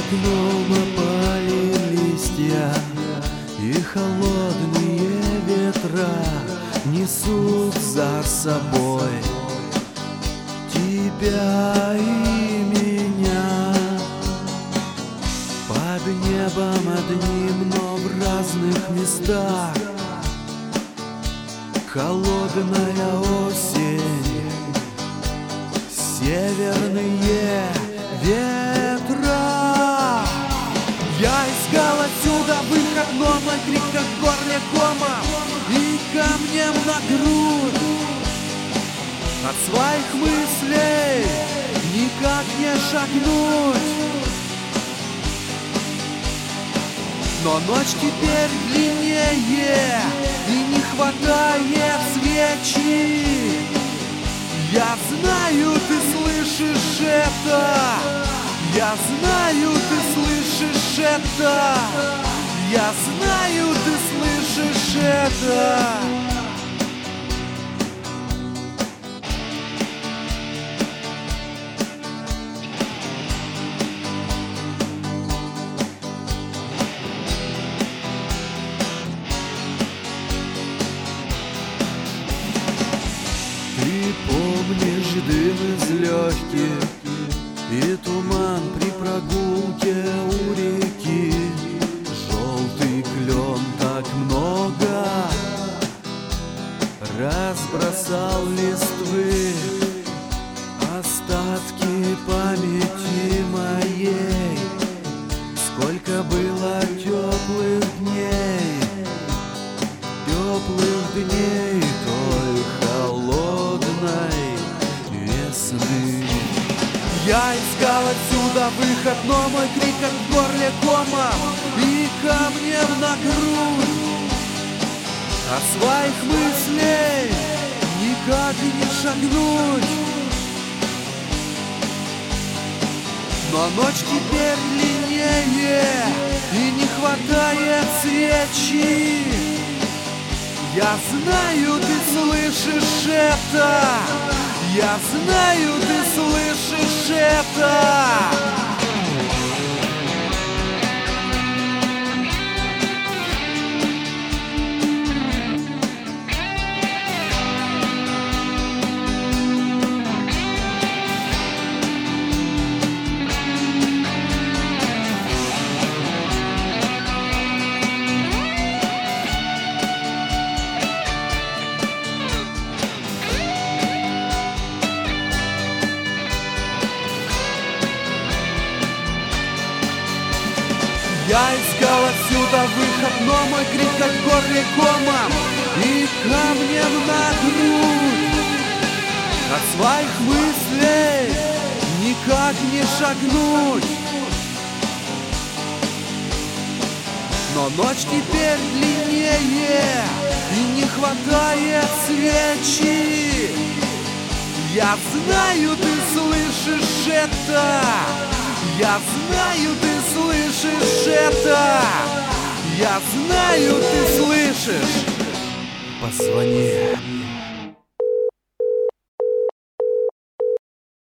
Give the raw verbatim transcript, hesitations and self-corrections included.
окном опали листья, и холодные ветра несут за собой тебя и меня. Под небом одним, но в разных местах. Холодная осень, северные ветра. Я искал отсюда выход, но мой крик как в горле кома и камнем на грудь. От своих мыслей никак не шагнуть. Но ночь теперь длиннее, и не хватает свечи. Я знаю, ты слышишь это. Я знаю, ты слышишь это. Я знаю, ты слышишь это. Ты помнишь дым из легких и туман при прогулке у реки. Желтый клен так много разбросал листвы. Остатки памяти моей. Сколько было теплых дней, теплых дней той холодной весны. Я искал отсюда выход, но мой крик как в горле кома и камнем на грудь. От своих мыслей никак не шагнуть. Но ночь теперь длиннее, и не хватает свечи. Я знаю, ты слышишь это. Я знаю, ты слышишь это. Я искал отсюда выход, но мой крик как в горле кома и камнем на грудь. От своих мыслей никак не шагнуть. Но ночь теперь длиннее, и не хватает свечи. Я знаю, ты слышишь это. Я знаю, ты слышишь это. Я знаю, ты слышишь. Позвони.